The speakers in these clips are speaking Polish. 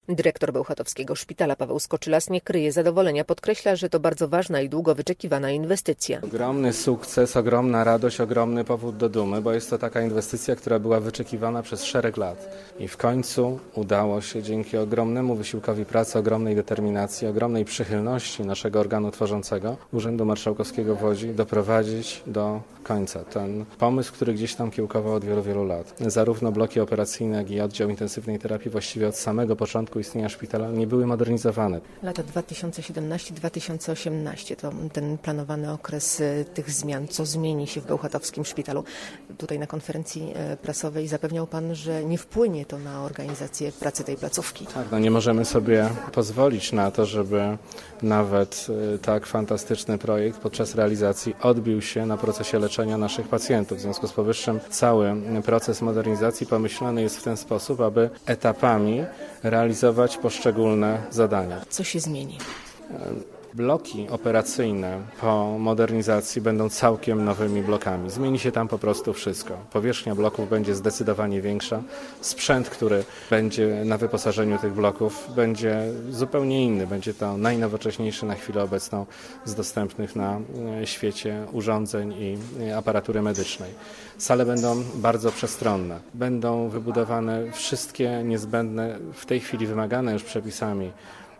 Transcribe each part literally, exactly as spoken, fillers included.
Dyrektor bełchatowskiego szpitala Paweł Skoczylas nie kryje zadowolenia, podkreśla, że to bardzo ważna i długo wyczekiwana inwestycja. Ogromny sukces, ogromna radość, ogromny powód do dumy, bo jest to taka inwestycja, która była wyczekiwana przez szereg lat. I w końcu udało się dzięki ogromnemu wysiłkowi pracy, ogromnej determinacji, ogromnej przychylności naszego organu tworzącego, Urzędu Marszałkowskiego w Łodzi, doprowadzić do końca. Ten pomysł, który gdzieś tam kiełkował od wielu, wielu lat. Zarówno bloki operacyjne, jak i oddział intensywnej terapii właściwie od samego początku istnienia szpitala nie były modernizowane. Lata dwa tysiące siedemnaście do dwa tysiące osiemnaście to ten planowany okres tych zmian, co zmieni się w bełchatowskim szpitalu. Tutaj na konferencji prasowej zapewniał Pan, że nie wpłynie to na organizację pracy tej placówki. Tak, no nie możemy sobie pozwolić na to, żeby nawet tak fantastyczny projekt podczas realizacji odbił się na procesie leczenia naszych pacjentów. W związku z powyższym cały proces modernizacji pomyślany jest w ten sposób, aby etapami realizować poszczególne zadania. Co się zmieni? Bloki operacyjne po modernizacji będą całkiem nowymi blokami. Zmieni się tam po prostu wszystko. Powierzchnia bloków będzie zdecydowanie większa. Sprzęt, który będzie na wyposażeniu tych bloków, będzie zupełnie inny. Będzie to najnowocześniejszy na chwilę obecną z dostępnych na świecie urządzeń i aparatury medycznej. Sale będą bardzo przestronne. Będą wybudowane wszystkie niezbędne, w tej chwili wymagane już przepisami,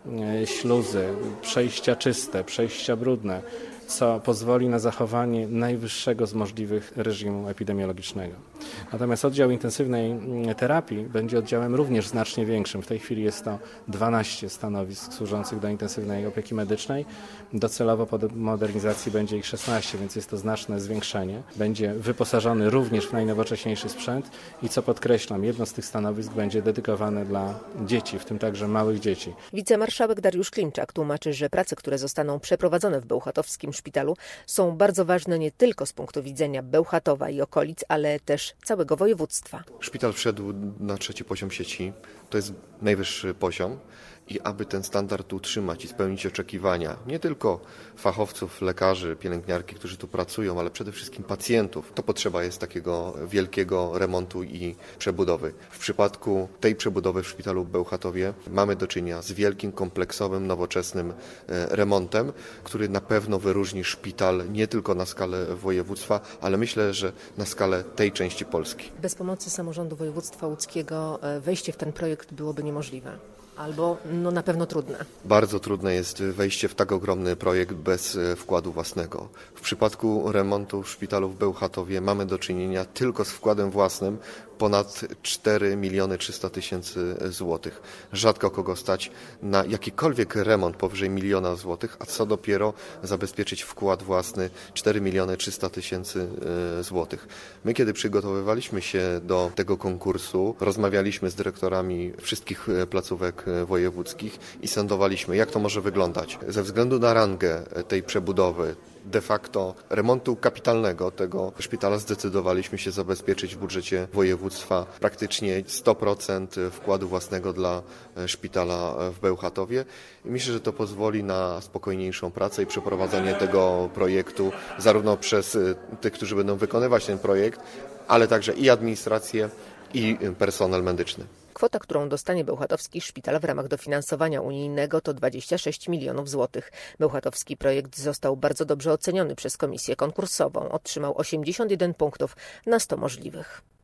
śluzy, przejścia czyste, przejścia brudne, co pozwoli na zachowanie najwyższego z możliwych reżimu epidemiologicznego. Natomiast oddział intensywnej terapii będzie oddziałem również znacznie większym. W tej chwili jest to dwanaście stanowisk służących do intensywnej opieki medycznej. Docelowo po modernizacji będzie ich szesnaście, więc jest to znaczne zwiększenie. Będzie wyposażony również w najnowocześniejszy sprzęt i co podkreślam, jedno z tych stanowisk będzie dedykowane dla dzieci, w tym także małych dzieci. Wicemarszałek Dariusz Klimczak tłumaczy, że prace, które zostaną przeprowadzone w bełchatowskim szpitalu są bardzo ważne nie tylko z punktu widzenia Bełchatowa i okolic, ale też całego województwa. Szpital wszedł na trzeci poziom sieci, to jest najwyższy poziom i aby ten standard utrzymać i spełnić oczekiwania nie tylko fachowców, lekarzy, pielęgniarki, którzy tu pracują, ale przede wszystkim pacjentów, to potrzeba jest takiego wielkiego remontu i przebudowy. W przypadku tej przebudowy w szpitalu w Bełchatowie mamy do czynienia z wielkim, kompleksowym, nowoczesnym remontem, który na pewno wyróżni szpital nie tylko na skalę województwa, ale myślę, że na skalę tej części Polski. Bez pomocy samorządu województwa łódzkiego wejście w ten projekt byłoby niemożliwe. Albo no na pewno trudne. Bardzo trudne jest wejście w tak ogromny projekt bez wkładu własnego. W przypadku remontu w szpitalu w Bełchatowie mamy do czynienia tylko z wkładem własnym ponad cztery miliony trzysta tysięcy złotych. Rzadko kogo stać na jakikolwiek remont powyżej miliona złotych, a co dopiero zabezpieczyć wkład własny cztery miliony trzysta tysięcy złotych. My kiedy przygotowywaliśmy się do tego konkursu, rozmawialiśmy z dyrektorami wszystkich placówek wojewódzkich i sondowaliśmy, jak to może wyglądać. Ze względu na rangę tej przebudowy, de facto remontu kapitalnego tego szpitala zdecydowaliśmy się zabezpieczyć w budżecie województwa praktycznie sto procent wkładu własnego dla szpitala w Bełchatowie i myślę, że to pozwoli na spokojniejszą pracę i przeprowadzenie tego projektu zarówno przez tych, którzy będą wykonywać ten projekt, ale także i administrację, i personel medyczny. Kwota, którą dostanie bełchatowski szpital w ramach dofinansowania unijnego to dwadzieścia sześć milionów złotych. Bełchatowski projekt został bardzo dobrze oceniony przez komisję konkursową. Otrzymał osiemdziesiąt jeden punktów na sto możliwych.